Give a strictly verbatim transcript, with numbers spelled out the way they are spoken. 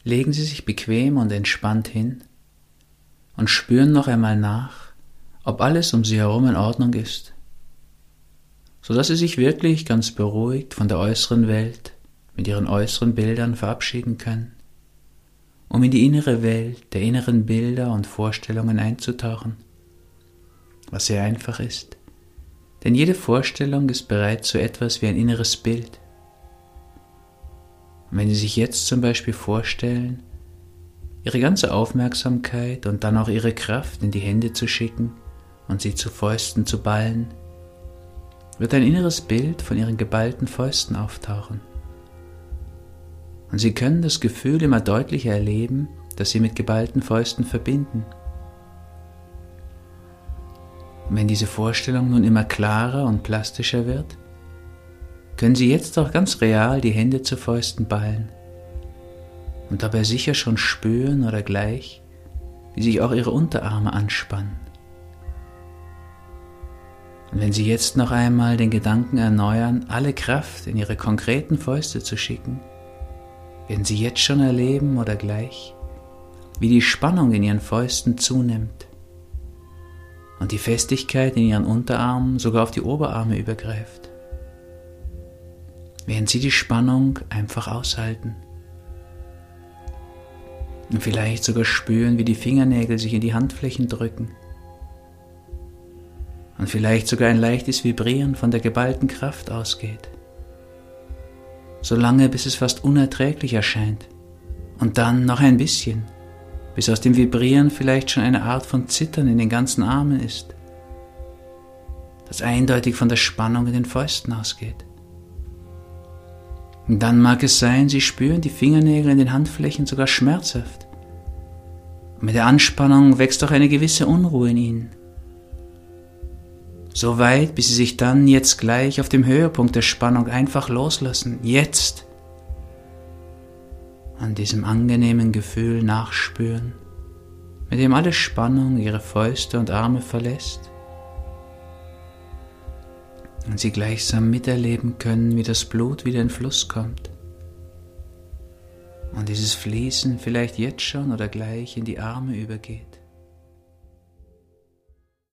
Legen Sie sich bequem und entspannt hin und spüren noch einmal nach, ob alles um Sie herum in Ordnung ist, sodass Sie sich wirklich ganz beruhigt von der äußeren Welt mit Ihren äußeren Bildern verabschieden können, um in die innere Welt der inneren Bilder und Vorstellungen einzutauchen, was sehr einfach ist, denn jede Vorstellung ist bereits so etwas wie ein inneres Bild. Und wenn Sie sich jetzt zum Beispiel vorstellen, Ihre ganze Aufmerksamkeit und dann auch Ihre Kraft in die Hände zu schicken und sie zu Fäusten zu ballen, wird ein inneres Bild von Ihren geballten Fäusten auftauchen. Und Sie können das Gefühl immer deutlicher erleben, das Sie mit geballten Fäusten verbinden. Und wenn diese Vorstellung nun immer klarer und plastischer wird, können Sie jetzt auch ganz real die Hände zu Fäusten ballen und dabei sicher schon spüren oder gleich, wie sich auch Ihre Unterarme anspannen. Und wenn Sie jetzt noch einmal den Gedanken erneuern, alle Kraft in Ihre konkreten Fäuste zu schicken, werden Sie jetzt schon erleben oder gleich, wie die Spannung in Ihren Fäusten zunimmt und die Festigkeit in Ihren Unterarmen sogar auf die Oberarme übergreift. Werden Sie die Spannung einfach aushalten und vielleicht sogar spüren, wie die Fingernägel sich in die Handflächen drücken und vielleicht sogar ein leichtes Vibrieren von der geballten Kraft ausgeht, solange bis es fast unerträglich erscheint und dann noch ein bisschen, bis aus dem Vibrieren vielleicht schon eine Art von Zittern in den ganzen Armen ist, das eindeutig von der Spannung in den Fäusten ausgeht. Und dann mag es sein, Sie spüren die Fingernägel in den Handflächen sogar schmerzhaft. Und mit der Anspannung wächst auch eine gewisse Unruhe in Ihnen. So weit, bis Sie sich dann jetzt gleich auf dem Höhepunkt der Spannung einfach loslassen, jetzt, an diesem angenehmen Gefühl nachspüren, mit dem alle Spannung Ihre Fäuste und Arme verlässt und Sie gleichsam miterleben können, wie das Blut wieder in Fluss kommt und dieses Fließen vielleicht jetzt schon oder gleich in die Arme übergeht.